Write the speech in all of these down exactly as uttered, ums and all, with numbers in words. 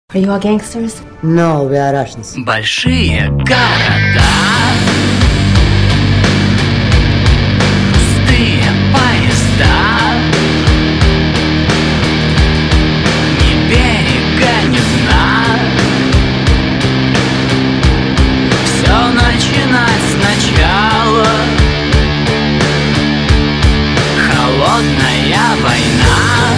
Are you all gangsters? No, we are Russians. Большие города, пустые поезда, ни берега, ни дна. Все начинать сначала. Холодная война.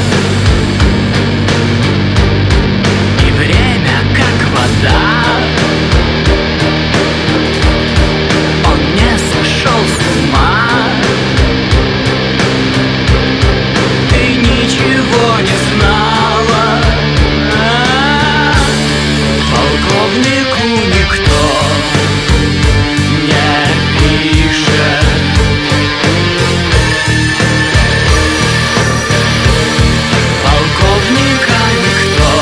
Он не сошел с ума. Ты ничего не знала. Полковнику никто не пишет. Полковника никто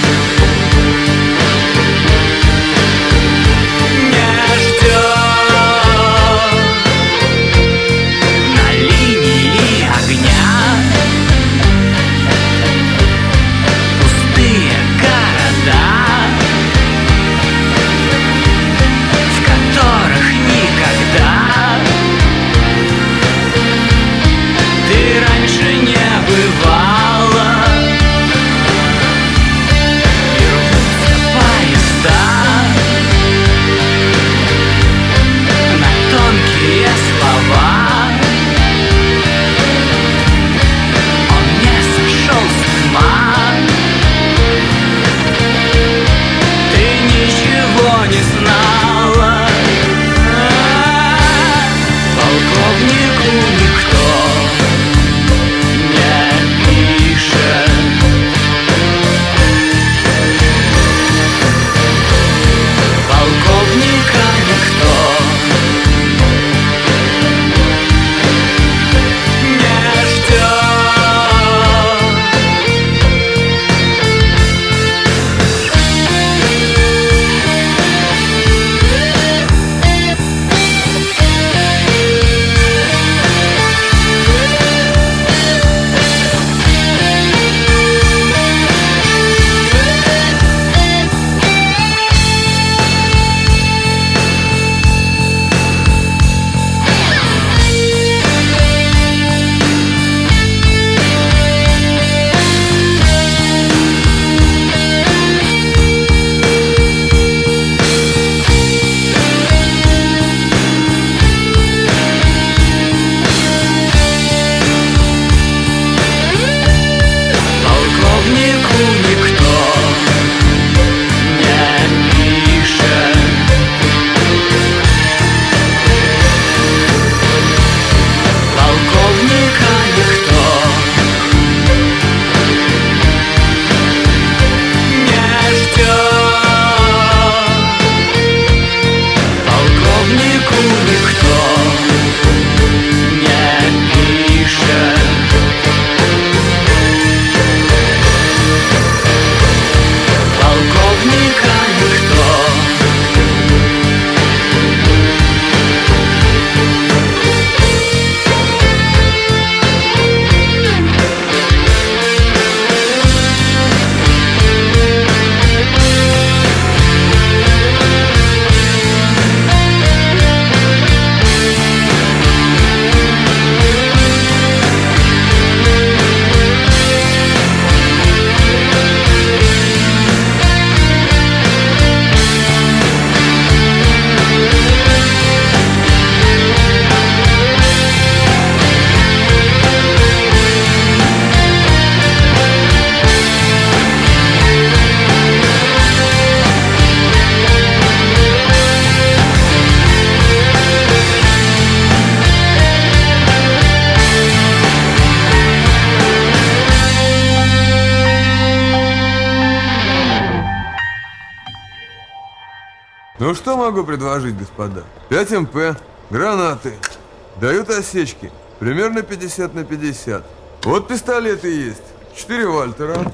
Ну что могу предложить, господа? пять эм пэ, гранаты, дают осечки, примерно пятьдесят на пятьдесят. Вот пистолеты есть, четыре Вальтера,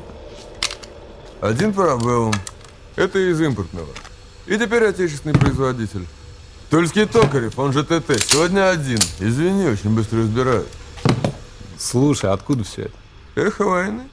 один Парабеллум. Это из импортного. И теперь отечественный производитель. Тульский Токарев, он же ТТ, сегодня один. Извини, очень быстро разбирают. Слушай, откуда все это? Эхо войны.